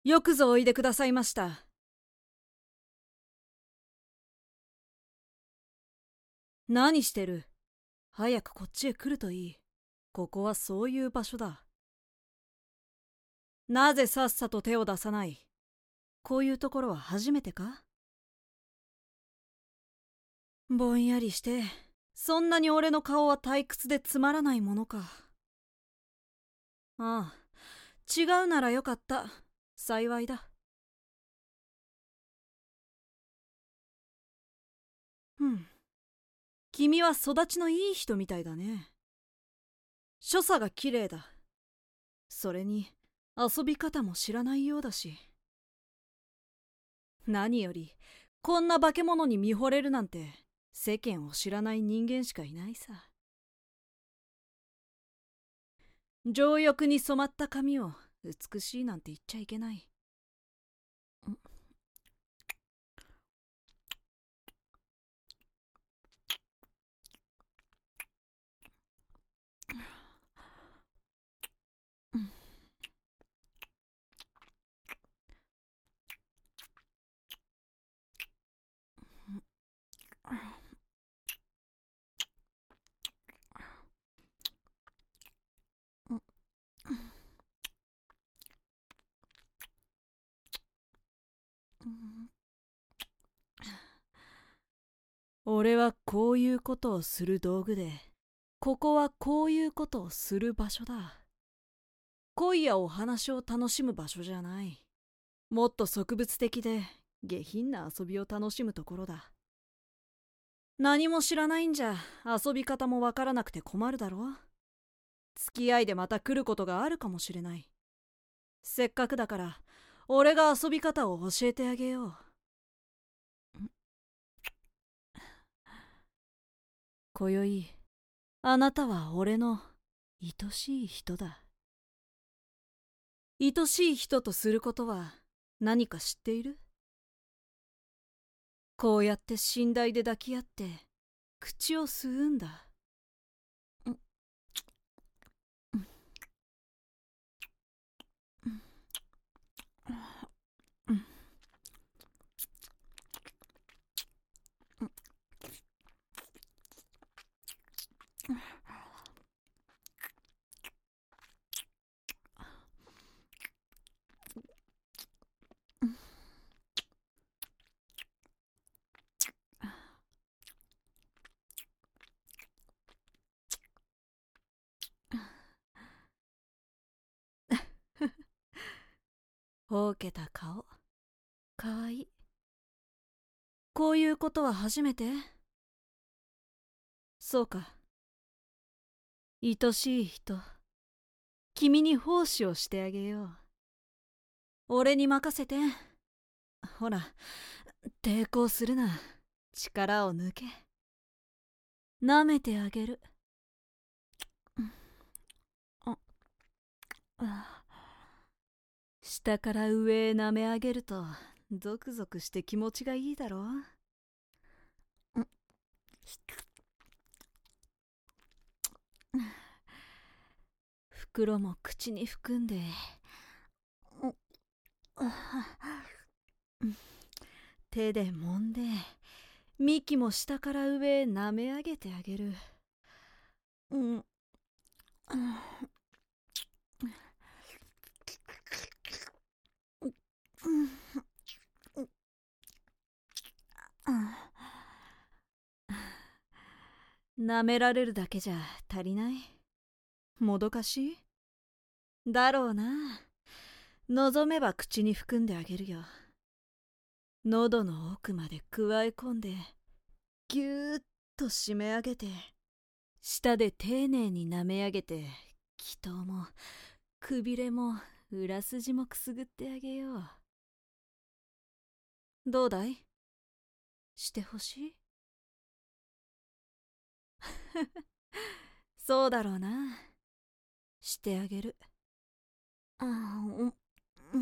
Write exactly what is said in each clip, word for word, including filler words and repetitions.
よくぞおいでくださいました。何してる？早くこっちへ来るといい。ここはそういう場所だ。なぜさっさと手を出さない？こういうところは初めてか？ぼんやりして、そんなに俺の顔は退屈でつまらないものか。ああ、違うならよかった。幸いだ。うん。君は育ちのいい人みたいだね。所作が綺麗だ。それに遊び方も知らないようだし。何よりこんな化け物に見惚れるなんて世間を知らない人間しかいないさ。情欲に染まった髪を美しいなんて言っちゃいけない。俺はこういうことをする道具で、ここはこういうことをする場所だ。恋やお話を楽しむ場所じゃない。もっと植物的で下品な遊びを楽しむところだ。何も知らないんじゃ遊び方もわからなくて困るだろう。付き合いでまた来ることがあるかもしれない。せっかくだから俺が遊び方を教えてあげよう。今宵あなたは俺の愛しい人だ。愛しい人とすることは何か知っている？こうやって寝台で抱き合って口を吸うんだ。ほうけた顔、かわいい。こういうことは初めて？そうか。愛しい人、君に奉仕をしてあげよう。俺に任せて。ほら、抵抗するな。力を抜け。舐めてあげる。下から上へ舐め上げるとゾクゾクして気持ちがいいだろう。袋も口に含んで手で揉んで幹も下から上へ舐め上げてあげる。うん舐められるだけじゃ足りない？もどかしい？だろうな。望めば口に含んであげるよ。喉の奥までくわえ込んでぎゅーっと締め上げて、舌で丁寧に舐め上げて、気頭もくびれも裏筋もくすぐってあげよう。どうだい？してほしい？そうだろうな。してあげる。あうん、うん、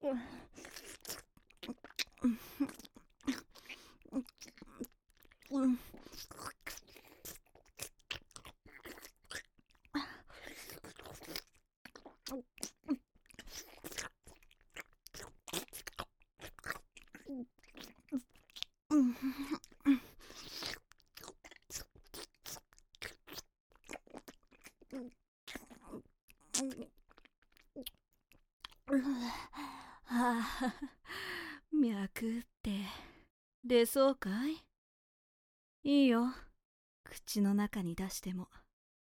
はあ、脈って出そうかい？いいよ、口の中に出しても。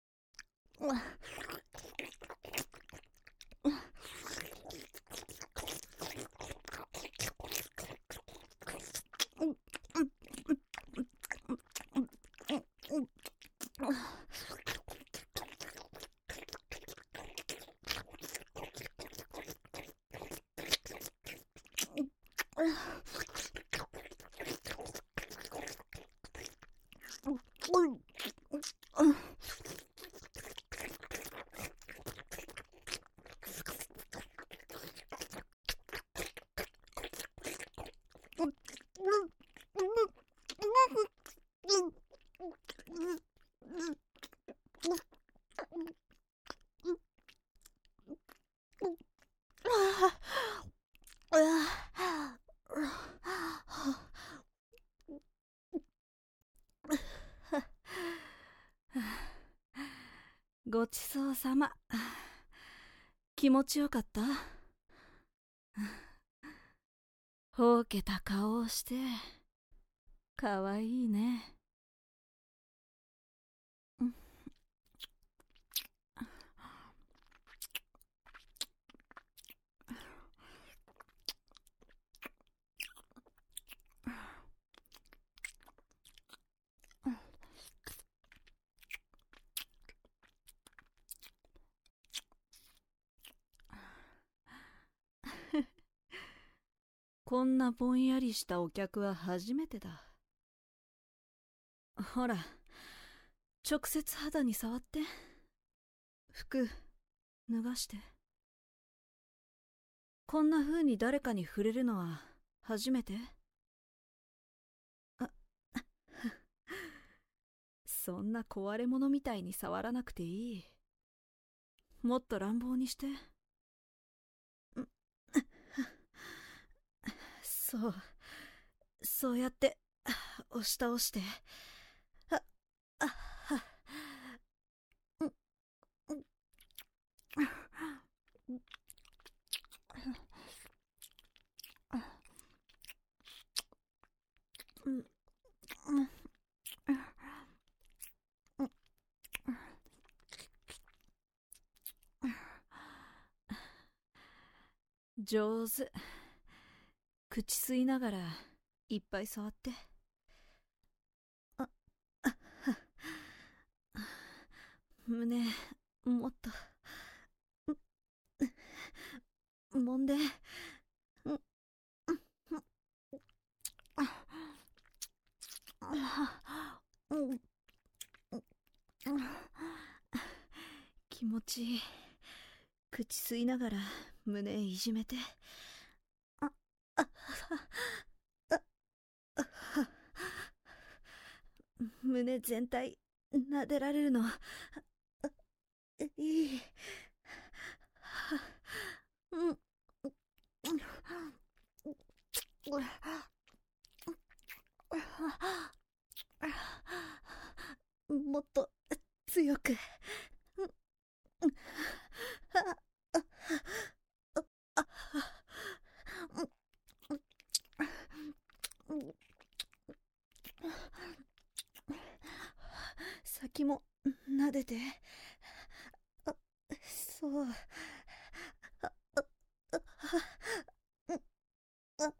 ごちそうさま。気持ちよかった？ほうけた顔をしてかわいいね。こんなぼんやりしたお客は初めてだ。ほら、直接肌に触って。服脱がして。こんな風に誰かに触れるのは初めて？あそんな壊れ物みたいに触らなくていい。もっと乱暴にして。そう、そうやって押し倒して。ああは上手。口吸いながらいっぱい触って。ああ胸もっと揉んで。気持ちいい。口吸いながら胸いじめて。ああああ胸全体撫でられるのいい。うんもっと強く。先も撫でて。あ、そう。ああ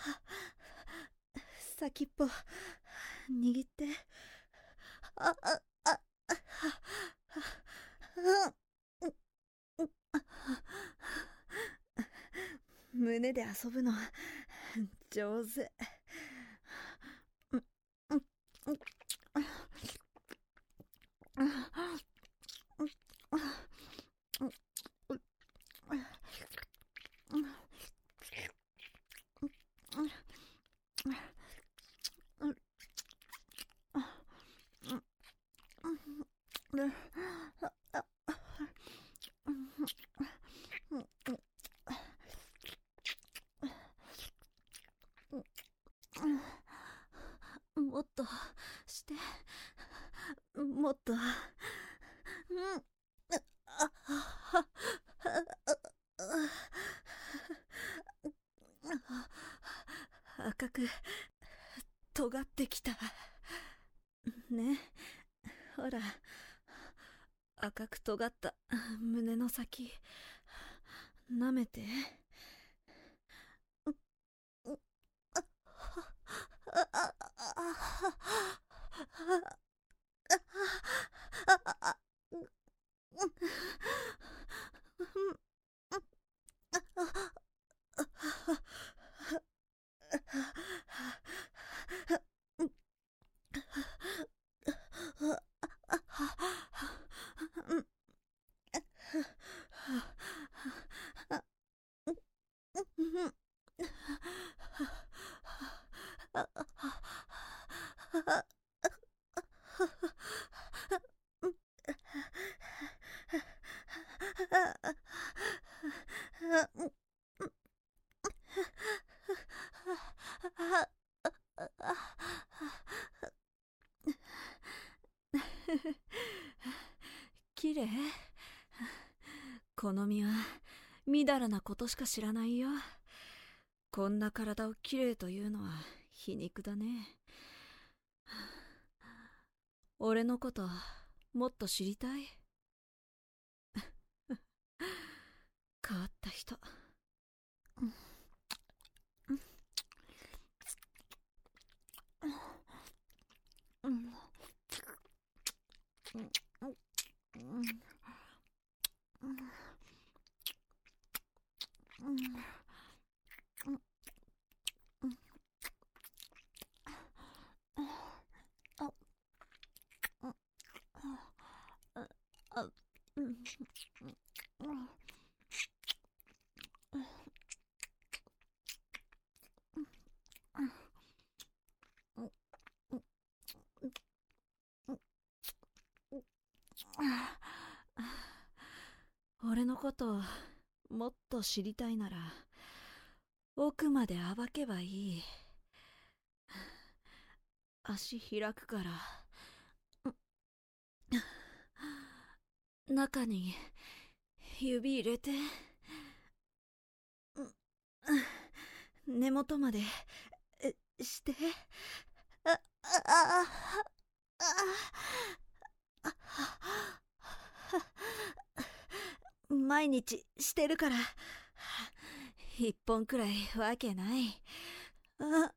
先っぽ握って。あああ胸で遊ぶの上手。 もっとして、もっと、うん、ああ赤く尖ってきたね。ほら、赤く尖った胸の先舐めて。きれい。この身はみだらなことしか知らないよ。こんな体をきれいというのは皮肉だね。俺のこともっと知りたい？変わった人。俺のことをもっと知りたいなら奥まで暴けばいい。足開くから中に指入れて、根元までして。あああああ毎日してるから一本くらいわけない。あ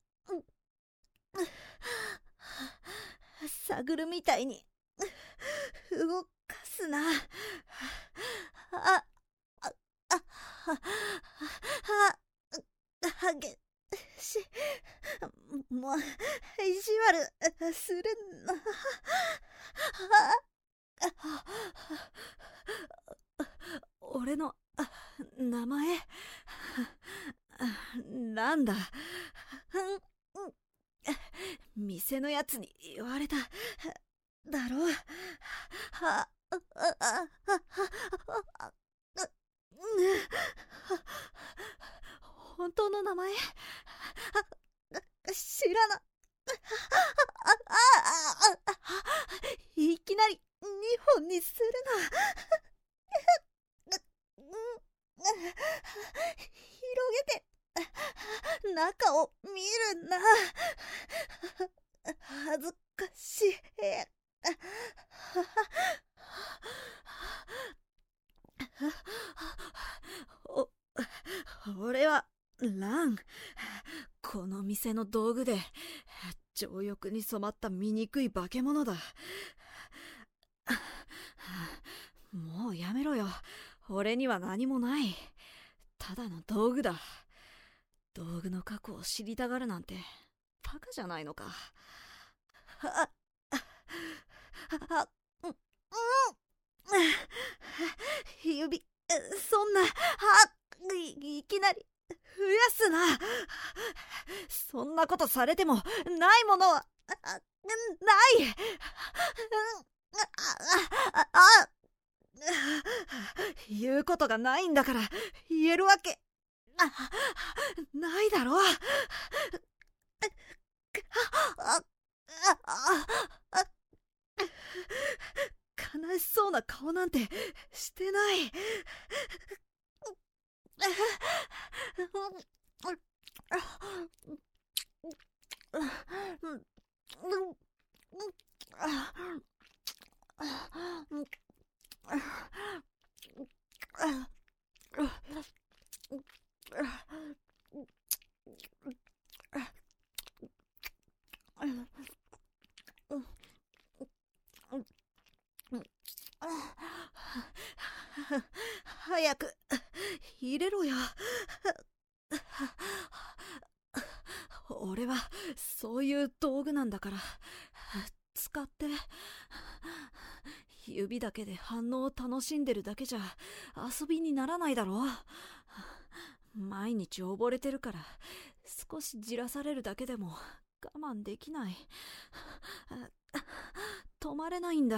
探るみたいに動かすな。ああああげしもう意地悪するの。俺の名前なんだ。店のやつに言われただろう。本当の名前知らな。いきなりにほんにするな。広げて中を見るな。恥ずかしい。お俺はラン。この店の道具で情欲に染まった醜い化け物だ。もうやめろよ。俺には何もない。ただの道具だ。道具の過去を知りたがるなんてバカじゃないのか。ああうんうん指そんなあ い, いきなり増やすな。そんなことされてもないものはない。ああ言うことがないんだから言えるわけないだろ。 ああ悲しそうな顔なんてしてない。早く入れろよ。俺はそういう道具なんだから、使って。指だけで反応を楽しんでるだけじゃ遊びにならないだろ。毎日溺れてるから少しじらされるだけでも我慢できない。止まれないんだ。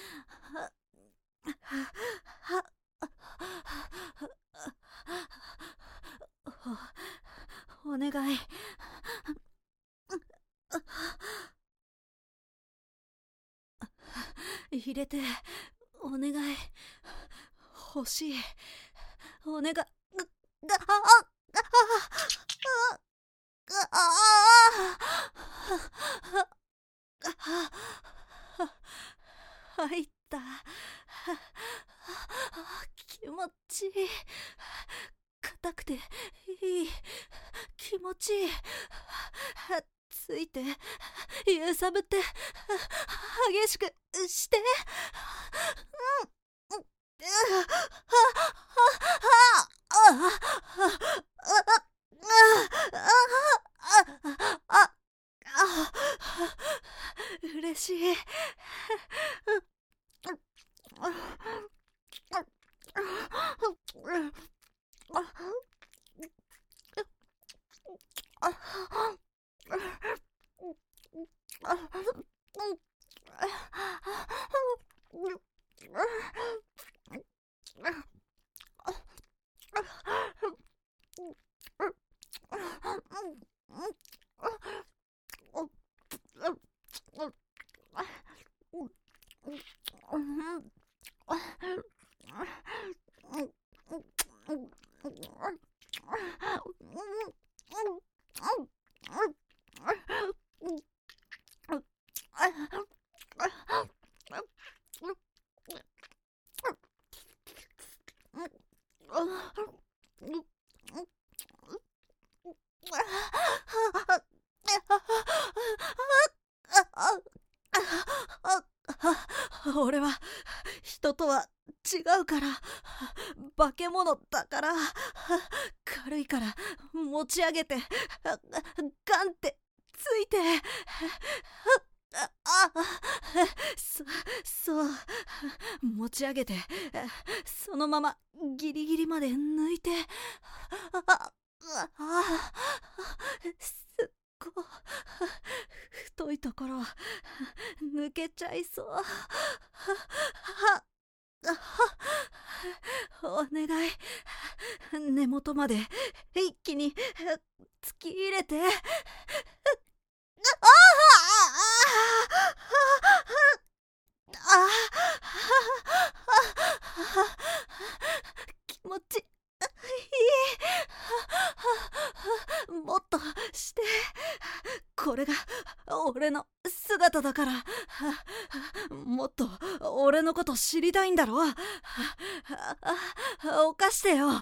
お、お願い。入れてお願い。欲しい。お願い。入った。気持ちいい。硬くていい。気持ちいい。ついて揺さぶって激しくして。うん。嬉しい。俺は人とは違うから、化け物だから、軽いから持ち上げてガンってついて、ああそそう持ち上げてそのままギリギリまで抜いて、あああすっご太いところ抜けちゃいそう。お願い、根元まで一気に突き入れて。気持ちいい。もっとして。これが俺の姿だから。もっと俺のこと知りたいんだろ。犯してよ。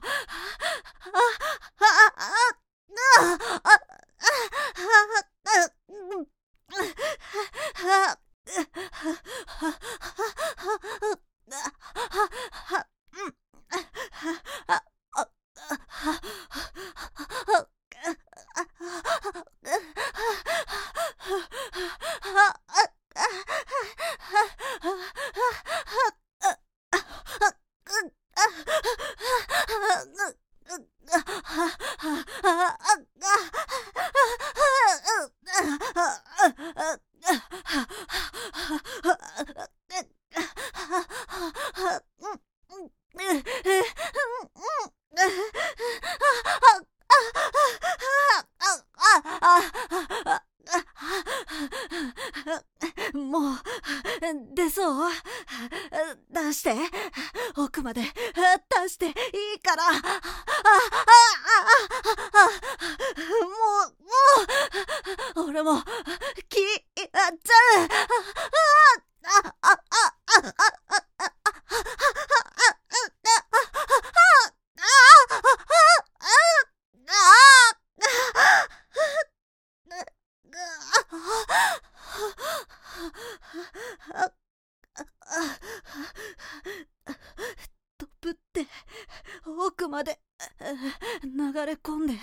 で流れ込んで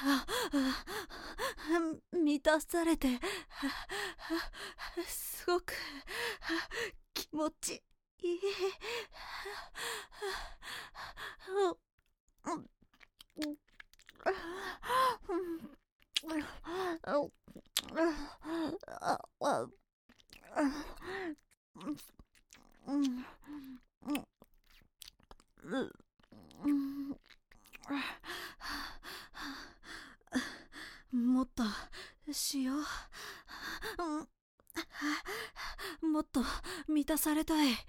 満たされてすごく気持ちいい。もっとしよう。もっと満たされたい。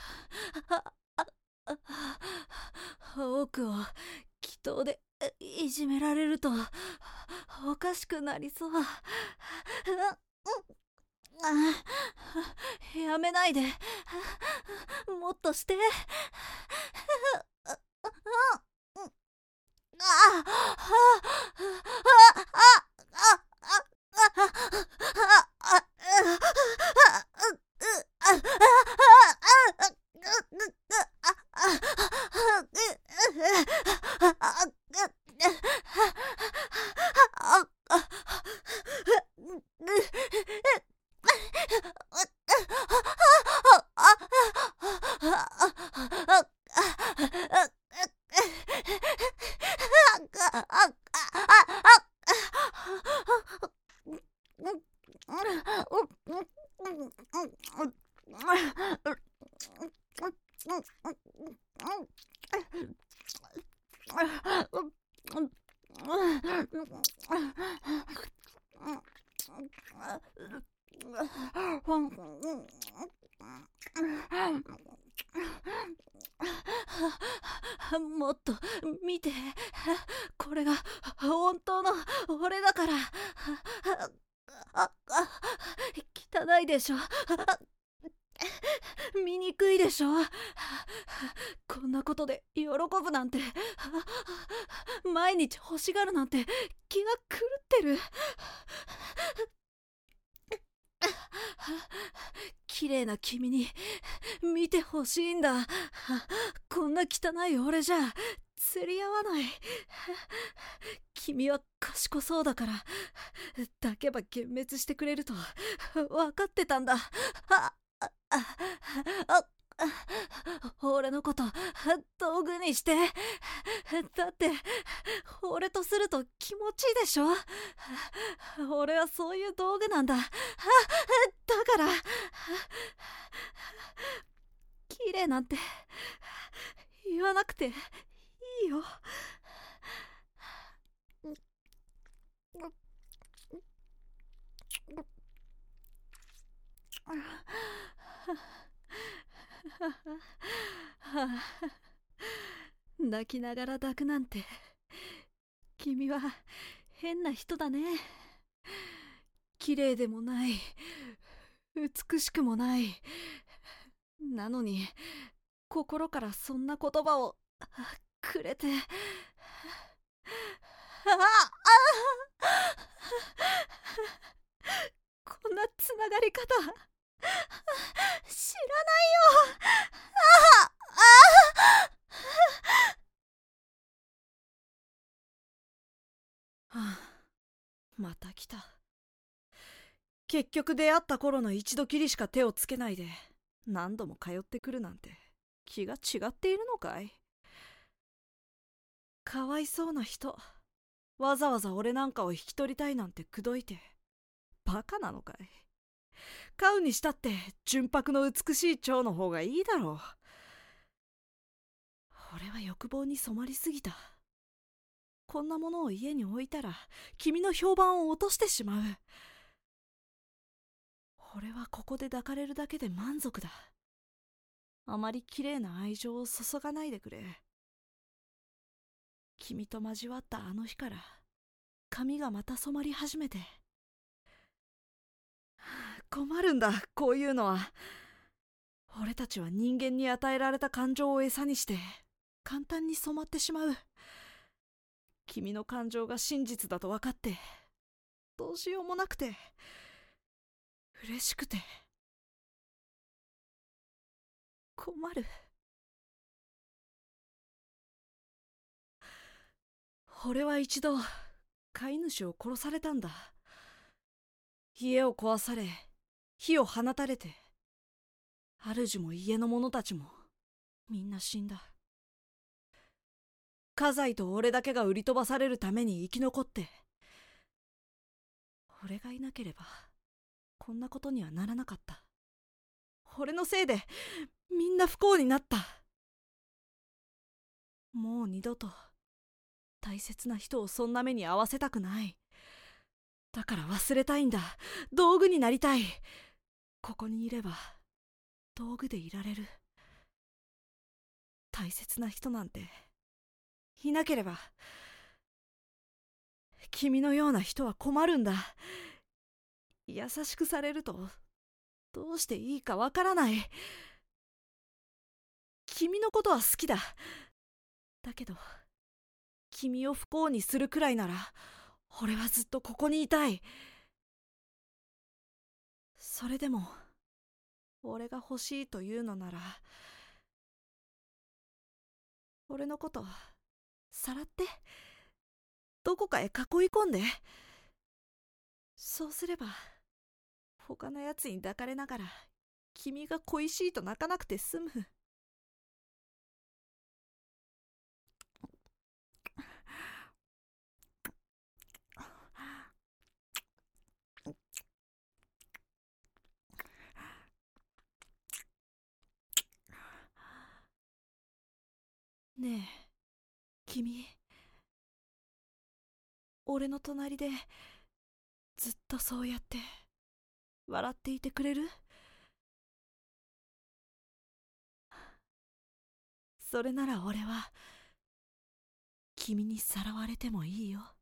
奥を祈祷でいじめられるとおかしくなりそう。やめないで。もっとして。もっと見て。これが本当の俺だから。汚いでしょ。醜いでしょ。こんなことで喜ぶなんて、毎日欲しがるなんて気が狂ってる。綺麗な君に見てほしいんだ。こんな汚い俺じゃ釣り合わない。君は賢そうだから抱けば幻滅してくれると分かってたんだ。あああ俺のこと道具にして。だって俺とすると気持ちいいでしょ。俺はそういう道具なんだ。だから綺麗なんて言わなくていいよ。泣きながら抱くなんて君は変な人だね。綺麗でもない、美しくもない。なのに心からそんな言葉をくれて。こんなつながり方知らないよ。はあ、また来た。結局出会った頃の一度きりしか手をつけないで何度も通ってくるなんて気が違っているのかい。かわいそうな人。わざわざ俺なんかを引き取りたいなんて口説いてバカなのかい。飼うにしたって純白の美しい蝶の方がいいだろう。俺は欲望に染まりすぎた。こんなものを家に置いたら君の評判を落としてしまう。俺はここで抱かれるだけで満足だ。あまり綺麗な愛情を注がないでくれ。君と交わったあの日から髪がまた染まり始めて。困るんだ、こういうのは。俺たちは人間に与えられた感情を餌にして簡単に染まってしまう。君の感情が真実だと分かってどうしようもなくて、嬉しくて困る。 俺は一度飼い主を殺されたんだ。家を壊され、火を放たれて、主も家の者たちもみんな死んだ。家財と俺だけが売り飛ばされるために生き残って、俺がいなければこんなことにはならなかった。俺のせいでみんな不幸になった。もう二度と大切な人をそんな目に遭わせたくない。だから忘れたいんだ。道具になりたい。ここにいれば道具でいられる。大切な人なんていなければ。君のような人は困るんだ。優しくされるとどうしていいかわからない。君のことは好きだ。だけど君を不幸にするくらいなら俺はずっとここにいたい。それでも俺が欲しいというのなら、俺のことさらって、どこかへ囲い込んで。そうすれば他のやつに抱かれながら君が恋しいと泣かなくて済む。ねえ君、俺の隣でずっとそうやって笑っていてくれる？それなら俺は君にさらわれてもいいよ。